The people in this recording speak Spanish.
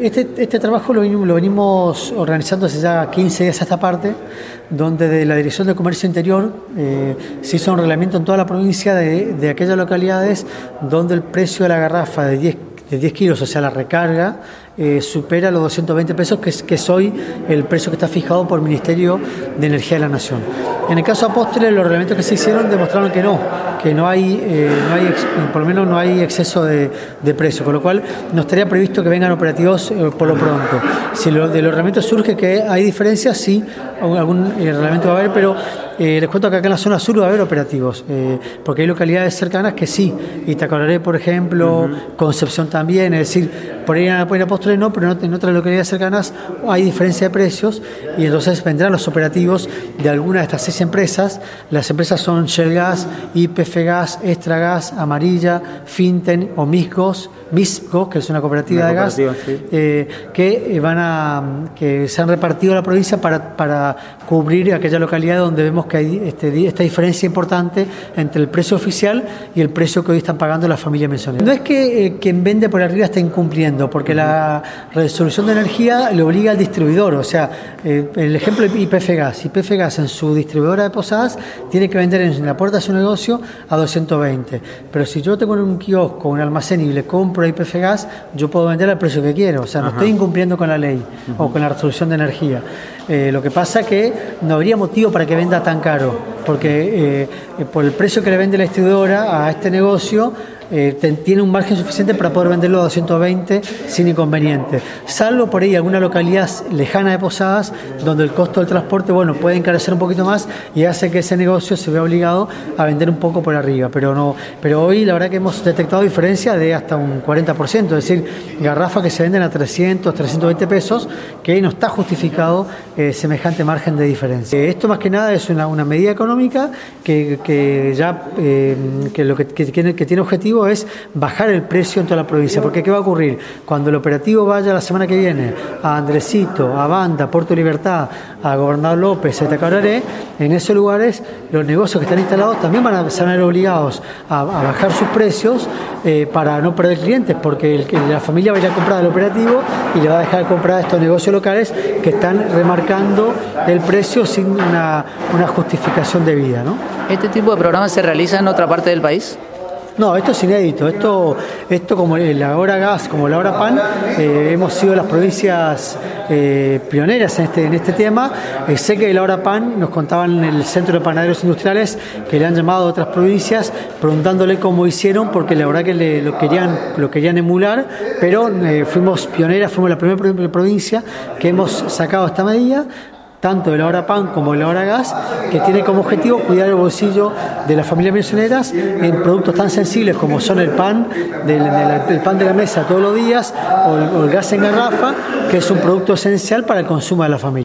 Este trabajo lo venimos organizando hace ya 15 días a esta parte, donde de la Dirección de Comercio Interior se hizo un reglamento en toda la provincia de aquellas localidades donde el precio de la garrafa de 10 kilos, o sea, la recarga, supera los 220 pesos, que es hoy el precio que está fijado por el Ministerio de Energía de la Nación. En el caso de Apóstoles, los reglamentos que se hicieron demostraron que no hay por lo menos no hay exceso de precio, con lo cual no estaría previsto que vengan operativos por lo pronto. Si de los reglamentos surge que hay diferencias, sí, algún reglamento va a haber, pero les cuento que acá en la zona sur va a haber operativos, porque hay localidades cercanas que sí, Itacaroré, por ejemplo, Concepción también, es decir, por ahí en Apóstoles no, pero en otras localidades cercanas hay diferencia de precios y entonces vendrán los operativos de algunas de estas 6 empresas. Las empresas son Shell Gas, YPF Gas, Extra Gas, Amarilla, Finten o Misgo, que es una cooperativa de gas, sí, que se han repartido a la provincia para cubrir aquella localidad donde vemos que hay esta diferencia importante entre el precio oficial y el precio que hoy están pagando las familias mencionadas. No es que quien vende por arriba esté incumpliendo, porque la resolución de energía le obliga al distribuidor, o sea, el ejemplo de YPF Gas. YPF Gas en su distribuidora de Posadas tiene que vender en la puerta de su negocio a 220, pero si yo tengo un kiosco, un almacén y le compro a YPF Gas, yo puedo vender al precio que quiero, o sea, no estoy incumpliendo con la ley o con la resolución de energía. Lo que pasa es que no habría motivo para que venda tan caro, porque por el precio que le vende la distribuidora a este negocio, tiene un margen suficiente para poder venderlo a 220 sin inconveniente, salvo por ahí alguna localidad lejana de Posadas donde el costo del transporte puede encarecer un poquito más y hace que ese negocio se vea obligado a vender un poco por arriba, pero hoy la verdad que hemos detectado diferencias de hasta un 40%, es decir, garrafas que se venden a 300, 320 pesos, que no está justificado semejante margen de diferencia. Esto más que nada es una medida económica que tiene objetivo es bajar el precio en toda la provincia, porque ¿qué va a ocurrir? Cuando el operativo vaya la semana que viene a Andresito, a Banda, Puerto Libertad, a Gobernador López, a Itacaroré, en esos lugares los negocios que están instalados también van a ser obligados a bajar sus precios para no perder clientes, porque la familia va a ir a comprar al operativo y le va a dejar de comprar a estos negocios locales que están remarcando el precio sin una justificación debida, ¿no? ¿Este tipo de programas se realiza en otra parte del país? No, esto es inédito. Esto como la Hora Gas, como la Hora Pan, hemos sido las provincias pioneras en este tema. Sé que la Hora Pan nos contaban en el Centro de Panaderos Industriales que le han llamado a otras provincias preguntándole cómo hicieron, porque la verdad que lo querían emular, pero fuimos pioneras, fuimos la primera provincia que hemos sacado esta medida, tanto de la Hora Pan como de la Hora Gas, que tiene como objetivo cuidar el bolsillo de las familias misioneras en productos tan sensibles como son el pan, el pan de la mesa todos los días, o el gas en garrafa, que es un producto esencial para el consumo de la familia.